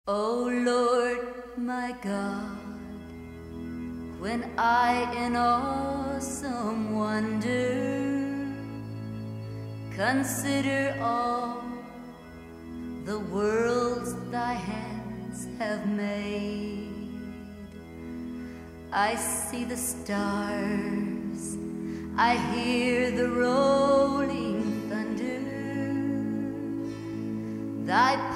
O Lord my God, when I in awesome wonder consider all the worlds thy hands have made, I see the stars, I hear the rolling thunder, thy